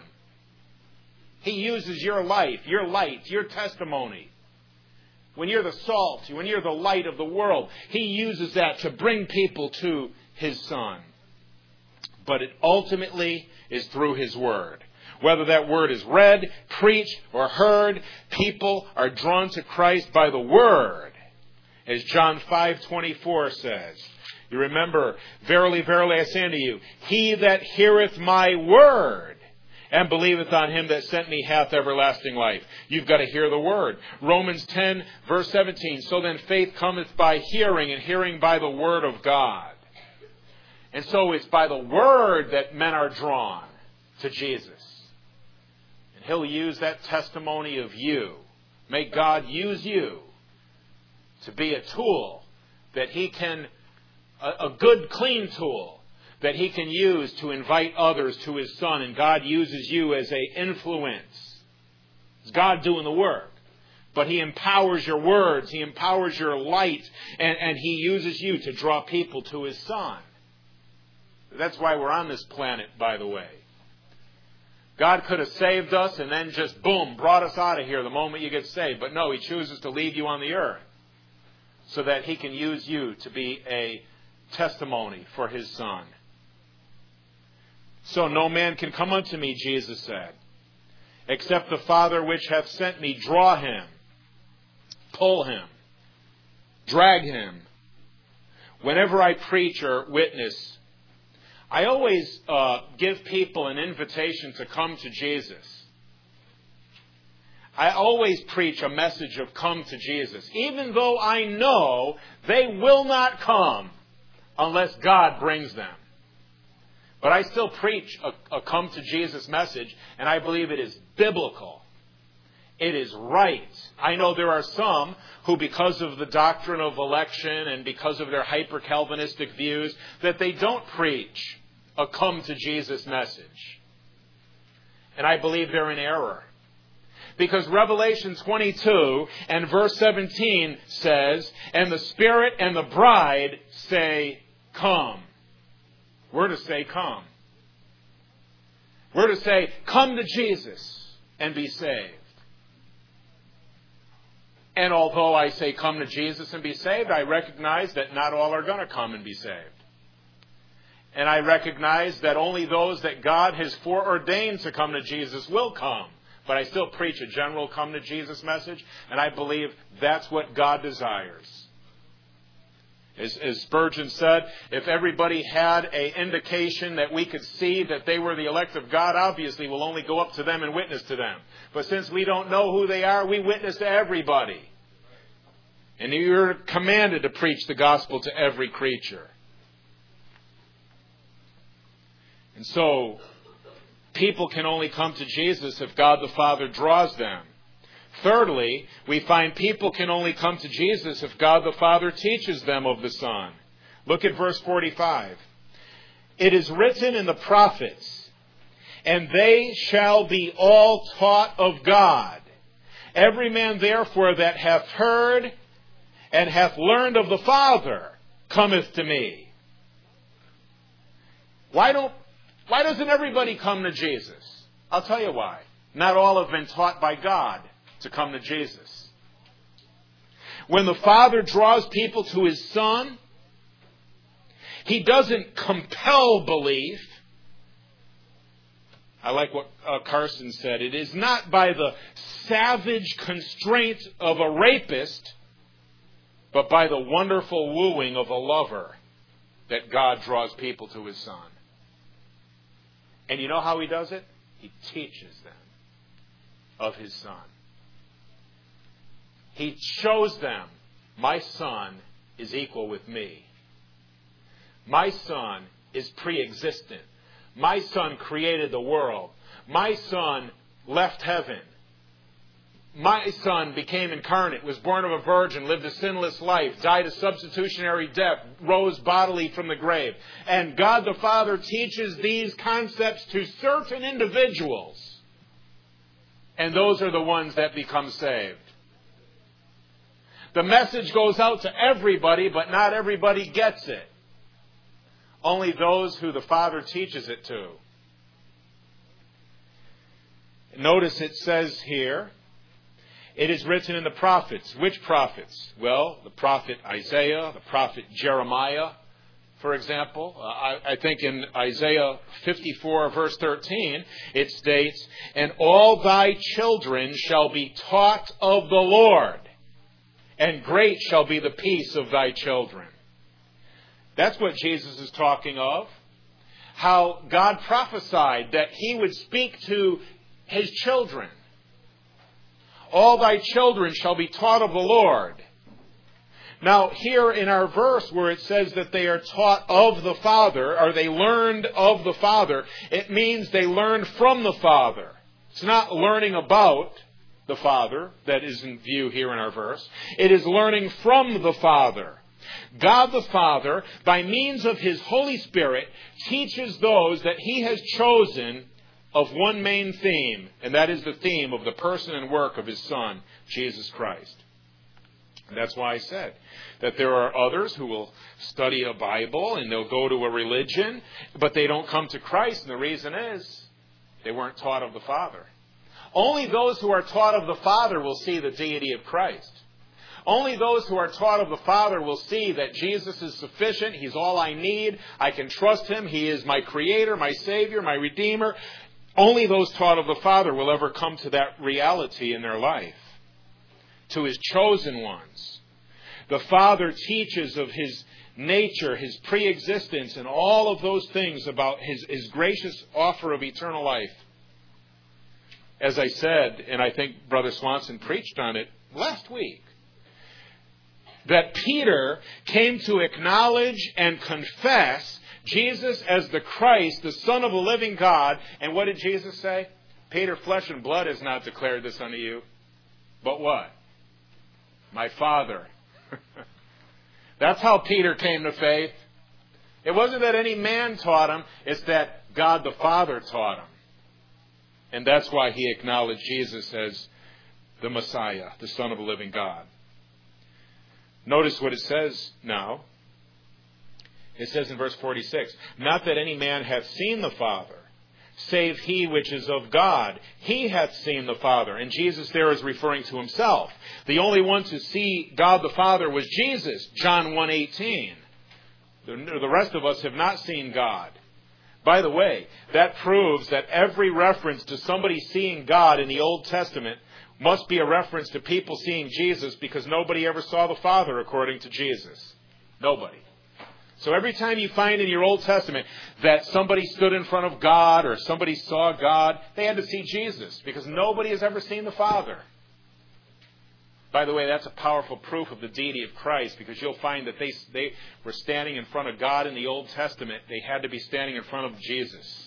He uses your life, your light, your testimony. When you're the salt, when you're the light of the world, He uses that to bring people to His Son. But it ultimately is through His Word. Whether that Word is read, preached, or heard, people are drawn to Christ by the Word. As John five twenty-four says. You remember, verily, verily, I say unto you, he that heareth my word and believeth on him that sent me hath everlasting life. You've got to hear the Word. Romans ten, verse seventeen. So then faith cometh by hearing, and hearing by the Word of God. And so it's by the Word that men are drawn to Jesus. He'll use that testimony of you. May God use you to be a tool that He can, a, a good, clean tool that He can use to invite others to His Son. And God uses you as an influence. It's God doing the work. But He empowers your words. He empowers your light. And, and He uses you to draw people to His Son. That's why we're on this planet, by the way. God could have saved us and then just, boom, brought us out of here the moment you get saved. But no, He chooses to leave you on the earth so that He can use you to be a testimony for His Son. So no man can come unto me, Jesus said, except the Father which hath sent me draw him, pull him, drag him. Whenever I preach or witness, I always uh, give people an invitation to come to Jesus. I always preach a message of come to Jesus, even though I know they will not come unless God brings them. But I still preach a, a come to Jesus message, and I believe it is biblical. It is right. I know there are some who, because of the doctrine of election and because of their hyper-Calvinistic views, that they don't preach a come to Jesus message. And I believe they're in error. Because Revelation twenty-two and verse seventeen says, and the Spirit and the bride say, come. We're to say, come. We're to say, come to Jesus and be saved. And although I say come to Jesus and be saved, I recognize that not all are going to come and be saved. And I recognize that only those that God has foreordained to come to Jesus will come. But I still preach a general come to Jesus message, and I believe that's what God desires. As, as Spurgeon said, if everybody had an indication that we could see that they were the elect of God, obviously we'll only go up to them and witness to them. But since we don't know who they are, we witness to everybody. And you're commanded to preach the gospel to every creature. And so, people can only come to Jesus if God the Father draws them. Thirdly, we find people can only come to Jesus if God the Father teaches them of the Son. Look at verse forty-five. It is written in the prophets, and they shall be all taught of God. Every man therefore that hath heard and hath learned of the Father cometh to me. Why don't, why doesn't everybody come to Jesus? I'll tell you why. Not all have been taught by God to come to Jesus. When the Father draws people to His Son, He doesn't compel belief. I like what uh, Carson said. It is not by the savage constraint of a rapist, but by the wonderful wooing of a lover that God draws people to His Son. And you know how He does it? He teaches them of His Son. He shows them, my Son is equal with me. My Son is pre-existent. My Son created the world. My Son left heaven. My Son became incarnate, was born of a virgin, lived a sinless life, died a substitutionary death, rose bodily from the grave. And God the Father teaches these concepts to certain individuals. And those are the ones that become saved. The message goes out to everybody, but not everybody gets it. Only those who the Father teaches it to. Notice it says here, it is written in the prophets. Which prophets? Well, the prophet Isaiah, the prophet Jeremiah, for example. Uh, I, I think in Isaiah fifty-four, verse thirteen, it states, and all thy children shall be taught of the Lord, and great shall be the peace of thy children. That's what Jesus is talking of. How God prophesied that He would speak to His children. All thy children shall be taught of the Lord. Now, here in our verse where it says that they are taught of the Father, or they learned of the Father, it means they learned from the Father. It's not learning about the Father that is in view here in our verse. It is learning from the Father. God the Father, by means of His Holy Spirit, teaches those that He has chosen of one main theme, and that is the theme of the person and work of His Son, Jesus Christ. And that's why I said that there are others who will study a Bible and they'll go to a religion, but they don't come to Christ, and the reason is they weren't taught of the Father. Only those who are taught of the Father will see the deity of Christ. Only those who are taught of the Father will see that Jesus is sufficient. He's all I need. I can trust Him. He is my Creator, my Savior, my Redeemer. Only those taught of the Father will ever come to that reality in their life. To His chosen ones. The Father teaches of His nature, His pre-existence, and all of those things about His, His gracious offer of eternal life. As I said, and I think Brother Swanson preached on it last week, that Peter came to acknowledge and confess Jesus as the Christ, the Son of the living God. And what did Jesus say? Peter, flesh and blood has not declared this unto you. But what? My Father. That's how Peter came to faith. It wasn't that any man taught him. It's that God the Father taught him. And that's why he acknowledged Jesus as the Messiah, the Son of the living God. Notice what it says now. It says in verse forty-six, not that any man hath seen the Father, save he which is of God. He hath seen the Father. And Jesus there is referring to Himself. The only one to see God the Father was Jesus, John one eighteen. The, the rest of us have not seen God. By the way, that proves that every reference to somebody seeing God in the Old Testament must be a reference to people seeing Jesus, because nobody ever saw the Father according to Jesus. Nobody. So every time you find in your Old Testament that somebody stood in front of God or somebody saw God, they had to see Jesus, because nobody has ever seen the Father. By the way, that's a powerful proof of the deity of Christ, because you'll find that they, they were standing in front of God in the Old Testament. They had to be standing in front of Jesus.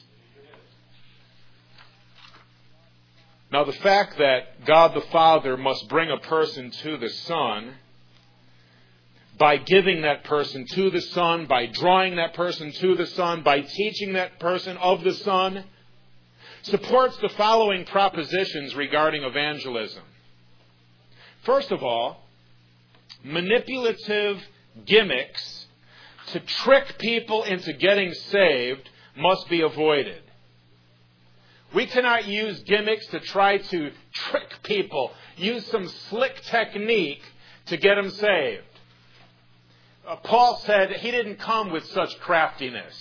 Now, the fact that God the Father must bring a person to the Son by giving that person to the Son, by drawing that person to the Son, by teaching that person of the Son, supports the following propositions regarding evangelism. First of all, manipulative gimmicks to trick people into getting saved must be avoided. We cannot use gimmicks to try to trick people, use some slick technique to get them saved. Uh, Paul said he didn't come with such craftiness.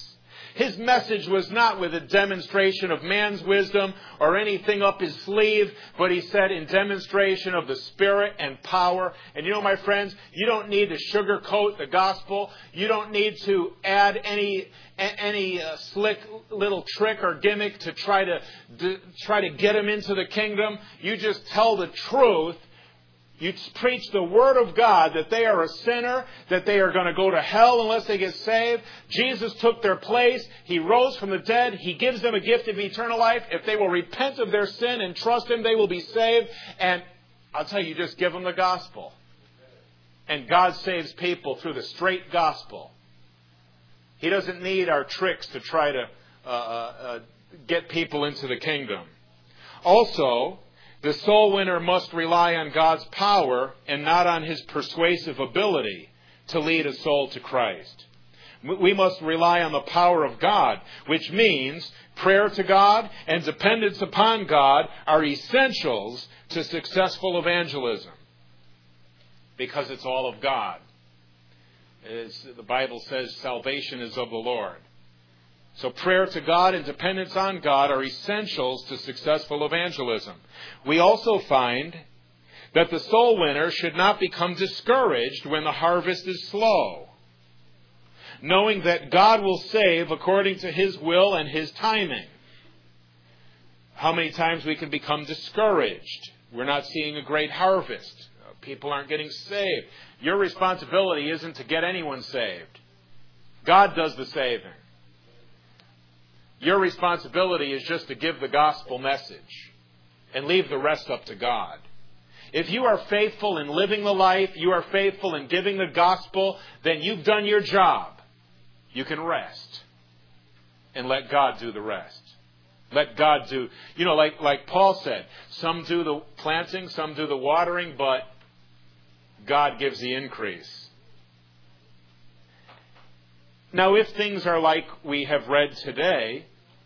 His message was not with a demonstration of man's wisdom or anything up his sleeve, but he said in demonstration of the Spirit and power. And you know, my friends, you don't need to sugarcoat the gospel. You don't need to add any any uh, slick little trick or gimmick to try to, to try to get them into the kingdom. You just tell the truth. You preach the Word of God, that they are a sinner, that they are going to go to hell unless they get saved. Jesus took their place. He rose from the dead. He gives them a gift of eternal life. If they will repent of their sin and trust Him, they will be saved. And I'll tell you, just give them the gospel. And God saves people through the straight gospel. He doesn't need our tricks to try to uh, uh, get people into the kingdom. Also, the soul winner must rely on God's power and not on his persuasive ability to lead a soul to Christ. We must rely on the power of God, which means prayer to God and dependence upon God are essentials to successful evangelism, because it's all of God. As the Bible says, salvation is of the Lord. So prayer to God and dependence on God are essentials to successful evangelism. We also find that the soul winner should not become discouraged when the harvest is slow, knowing that God will save according to His will and His timing. How many times we can become discouraged? We're not seeing a great harvest. People aren't getting saved. Your responsibility isn't to get anyone saved. God does the saving. Your responsibility is just to give the gospel message and leave the rest up to God. If you are faithful in living the life, you are faithful in giving the gospel, then you've done your job. You can rest and let God do the rest. Let God do, you know, like, like Paul said, some do the planting, some do the watering, but God gives the increase. Now, if things are like we have read today,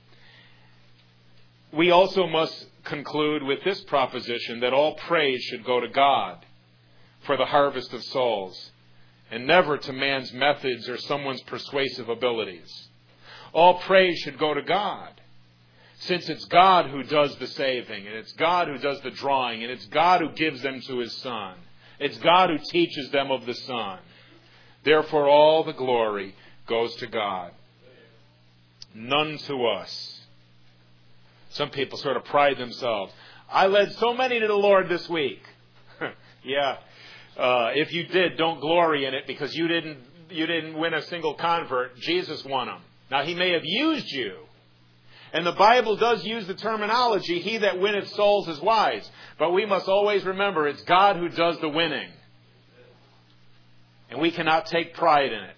we also must conclude with this proposition that all praise should go to God for the harvest of souls, and never to man's methods or someone's persuasive abilities. All praise should go to God, since it's God who does the saving, and it's God who does the drawing, and it's God who gives them to His Son. It's God who teaches them of the Son. Therefore, all the glory goes to God, none to us. Some people sort of pride themselves. I led so many to the Lord this week. yeah. Uh, if you did, don't glory in it, because you didn't you didn't win a single convert. Jesus won them. Now, He may have used you. And the Bible does use the terminology, he that winneth souls is wise. But we must always remember it's God who does the winning. And we cannot take pride in it.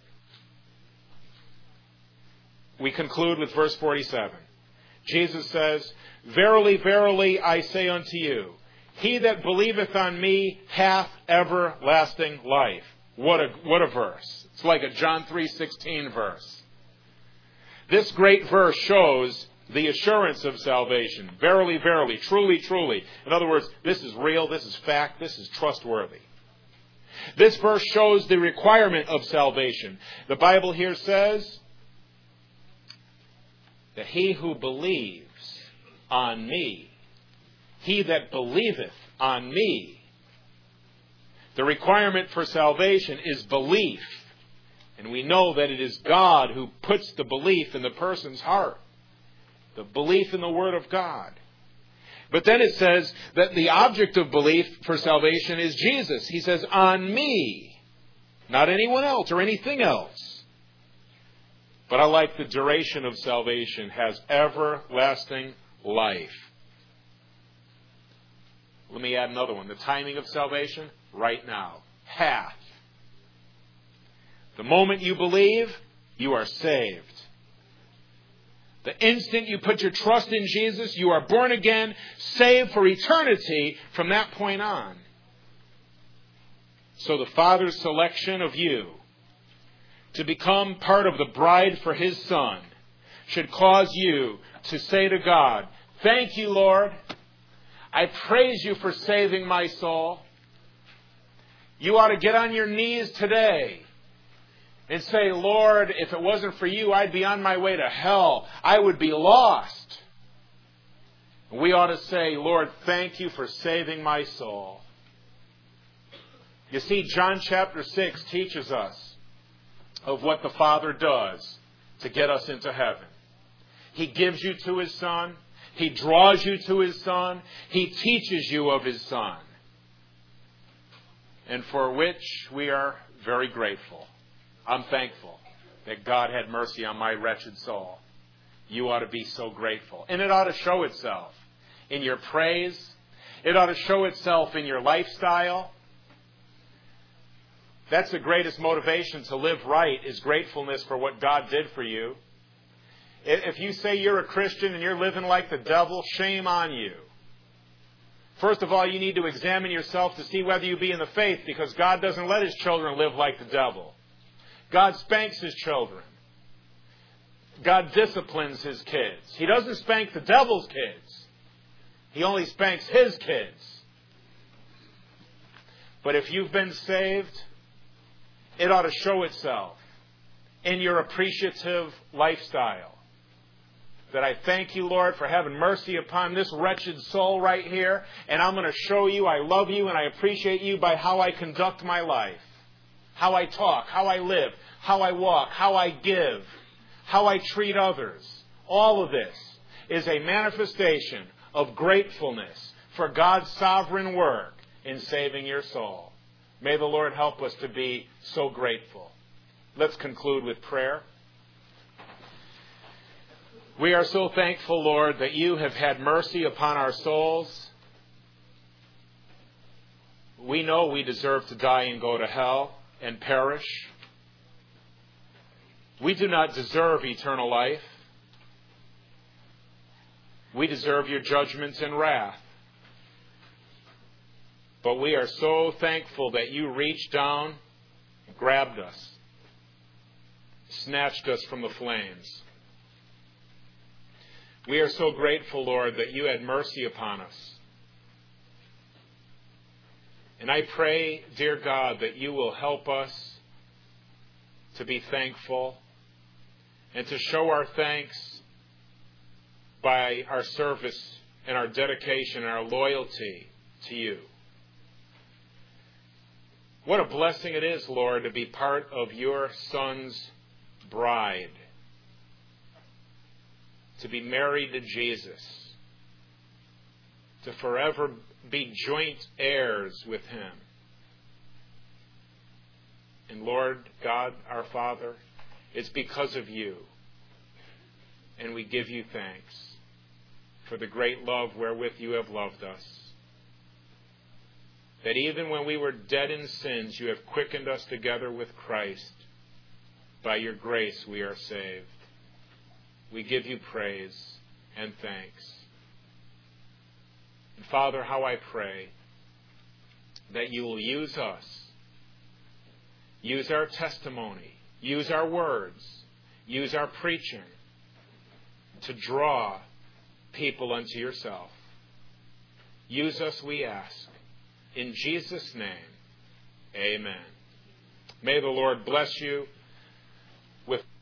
We conclude with verse forty-seven. Jesus says, Verily, verily, I say unto you, he that believeth on me hath everlasting life. What a, what a verse. It's like a John three sixteen verse. This great verse shows the assurance of salvation. Verily, verily, truly, truly. In other words, this is real, this is fact, this is trustworthy. This verse shows the requirement of salvation. The Bible here says that he who believes on me, he that believeth on me. The requirement for salvation is belief. And we know that it is God who puts the belief in the person's heart. The belief in the Word of God. But then it says that the object of belief for salvation is Jesus. He says, on me. Not anyone else or anything else. But I like the duration of salvation has everlasting life. Let me add another one. The timing of salvation, right now. Hath. The moment you believe, you are saved. The instant you put your trust in Jesus, you are born again, saved for eternity from that point on. So the Father's selection of you to become part of the bride for His Son should cause you to say to God, thank you, Lord. I praise you for saving my soul. You ought to get on your knees today and say, Lord, if it wasn't for you, I'd be on my way to hell. I would be lost. We ought to say, Lord, thank you for saving my soul. You see, John chapter six teaches us of what the Father does to get us into heaven. He gives you to His Son. He draws you to His Son. He teaches you of His Son. And for which we are very grateful. I'm thankful that God had mercy on my wretched soul. You ought to be so grateful. And it ought to show itself in your praise. It ought to show itself in your lifestyle. That's the greatest motivation to live right, is gratefulness for what God did for you. If you say you're a Christian and you're living like the devil, shame on you. First of all, you need to examine yourself to see whether you be in the faith, because God doesn't let His children live like the devil. God spanks His children. God disciplines His kids. He doesn't spank the devil's kids. He only spanks His kids. But if you've been saved, it ought to show itself in your appreciative lifestyle. That I thank you, Lord, for having mercy upon this wretched soul right here. And I'm going to show you I love you and I appreciate you by how I conduct my life. How I talk, how I live, how I walk, how I give, how I treat others. All of this is a manifestation of gratefulness for God's sovereign work in saving your soul. May the Lord help us to be so grateful. Let's conclude with prayer. We are so thankful, Lord, that you have had mercy upon our souls. We know we deserve to die and go to hell and perish. We do not deserve eternal life. We deserve your judgments and wrath. But we are so thankful that you reached down, grabbed us, snatched us from the flames. We are so grateful, Lord, that you had mercy upon us. And I pray, dear God, that you will help us to be thankful and to show our thanks by our service and our dedication and our loyalty to you. What a blessing it is, Lord, to be part of your Son's bride. To be married to Jesus. To forever be joint heirs with Him. And Lord God, our Father, it's because of you. And we give you thanks for the great love wherewith you have loved us. That even when we were dead in sins, you have quickened us together with Christ. By your grace we are saved. We give you praise and thanks. And Father, how I pray that you will use us, use our testimony, use our words, use our preaching to draw people unto yourself. Use us, we ask. In Jesus' name, amen. May the Lord bless you with